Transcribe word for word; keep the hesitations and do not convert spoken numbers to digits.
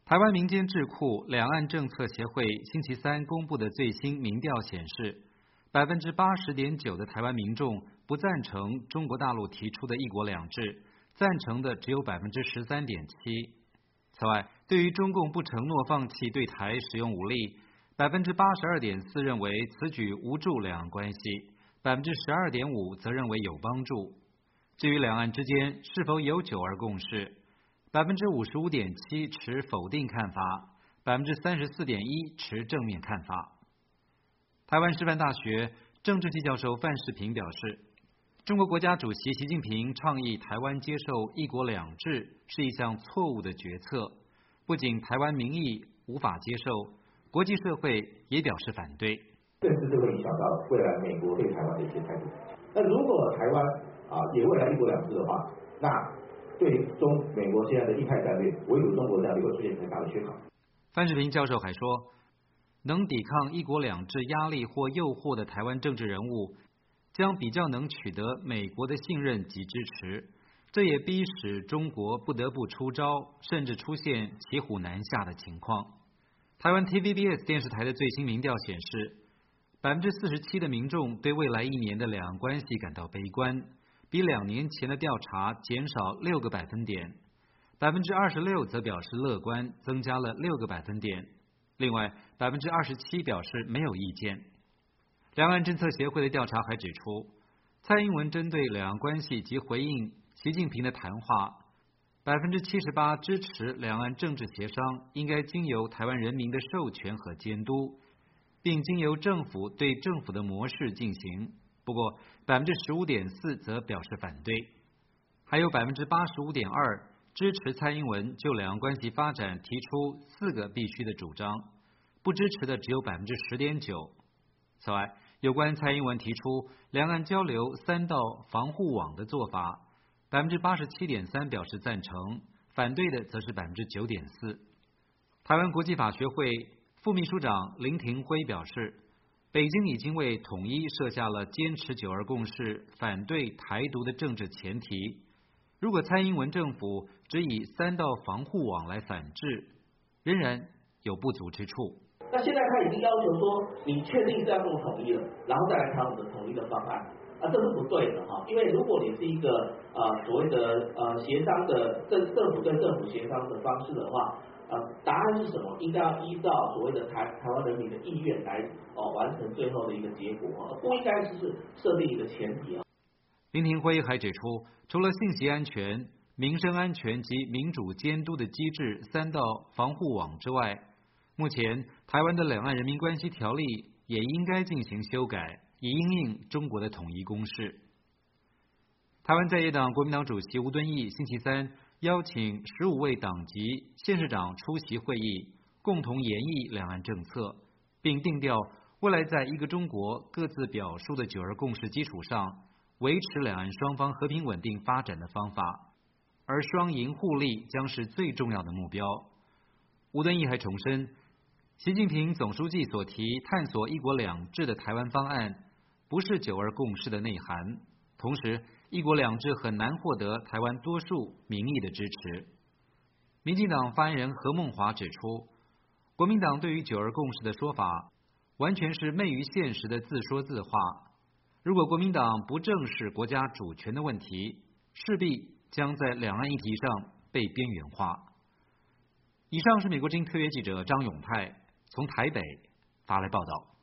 台湾民间智库两岸政策协会星期三公布的最新民调显示，百分之八十点九的台湾民众不赞成中国大陆提出的一国两制，赞成的只有百分之十三点七。此外，对于中共不承诺放弃对台使用武力，百分之八十二点四认为此举无助两岸关系，百分之十二点五则认为有帮助。至于两岸之间是否有九二共识，百分之五十五点七持否定看法，百分之三十四点一持正面看法。台湾师范大学政治系教授范世平表示，中国国家主席习近平倡议台湾接受一国两制是一项错误的决策，不仅台湾民意无法接受，国际社会也表示反对。 甚至是会影响到未来美国对台湾的一些态度。那如果台湾啊也未来一国两制的话，那对中美国现在的印太战略、围堵中国战略会出现很大的缺口。 范世平教授还说，能抵抗一国两制压力或诱惑的台湾政治人物，将比较能取得美国的信任及支持，这也逼使中国不得不出招，甚至出现骑虎难下的情况。台湾 T V B S 电视台的最新民调显示，百分之四十七的民众对未来一年的两岸关系感到悲观，比两年前的调查减少六个百分点。百分之二十六则表示乐观，增加了六个百分点。另外，百分之二十七表示没有意见。两岸政策协会的调查还指出，蔡英文针对两岸关系及回应习近平的谈话，百分之七十八支持两岸政治协商应该经由台湾人民的授权和监督，并经由政府对政府的模式进行。不过，百分之十五点四则表示反对，还有百分之八十五点二支持蔡英文就两岸关系发展提出四个必须的主张，不支持的只有百分之十点九。此外，有关蔡英文提出两岸交流三道防护网的做法，百分之八十七点三表示赞成，反对的则是百分之九点四。台湾国际法学会副秘书长林廷辉表示，北京已经为统一设下了坚持九二共识、反对台独的政治前提。如果蔡英文政府只以三道防护网来反制，仍然有不足之处。 那现在他已经要求说，你确定是要跟我统一了，然后再来谈我们的统一的方案，啊，这是不对的哈。因为如果你是一个呃所谓的呃协商的政政府对政府协商的方式的话，呃，答案是什么？应该要依照所谓的台台湾人民的意愿来哦完成最后的一个结果啊，不应该是设定一个前提啊。 林廷辉还指出，除了信息安全、民生安全及民主监督的机制三道防护网之外，目前台湾的两岸人民关系条例也应该进行修改，以因应中国的统一公识。台湾在野党国民党主席吴敦义星期三邀请十五位党籍县市长出席会议，共同研议两岸政策，并定调未来在一个中国各自表述的九二共识基础上，维持两岸双方和平稳定发展的方法，而双赢互利将是最重要的目标。吴敦义还重申，习近平总书记所提探索一国两制的台湾方案，不是九二共识的内涵。同时，一国两制很难获得台湾多数民意的支持。民进党发言人何孟华指出，国民党对于九二共识的说法，完全是昧于现实的自说自话。如果国民党不正视国家主权的问题，势必将在两岸议题上被边缘化。以上是美国之音特约记者张永泰从台北发来报道。